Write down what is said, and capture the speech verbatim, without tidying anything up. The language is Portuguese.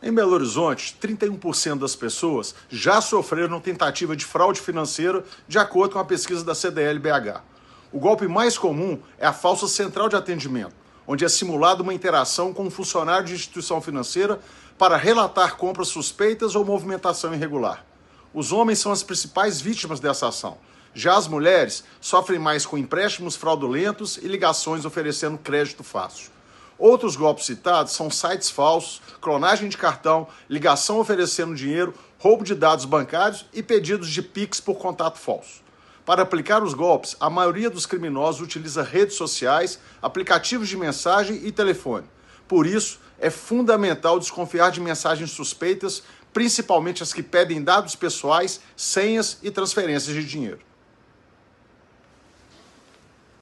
Em Belo Horizonte, trinta e um por cento das pessoas já sofreram tentativa de fraude financeira, de acordo com a pesquisa da C D L B H. O golpe mais comum é a falsa central de atendimento, onde é simulada uma interação com um funcionário de instituição financeira para relatar compras suspeitas ou movimentação irregular. Os homens são as principais vítimas dessa ação. Já as mulheres sofrem mais com empréstimos fraudulentos e ligações oferecendo crédito fácil. Outros golpes citados são sites falsos, clonagem de cartão, ligação oferecendo dinheiro, roubo de dados bancários e pedidos de Pix por contato falso. Para aplicar os golpes, a maioria dos criminosos utiliza redes sociais, aplicativos de mensagem e telefone. Por isso, é fundamental desconfiar de mensagens suspeitas, principalmente as que pedem dados pessoais, senhas e transferências de dinheiro.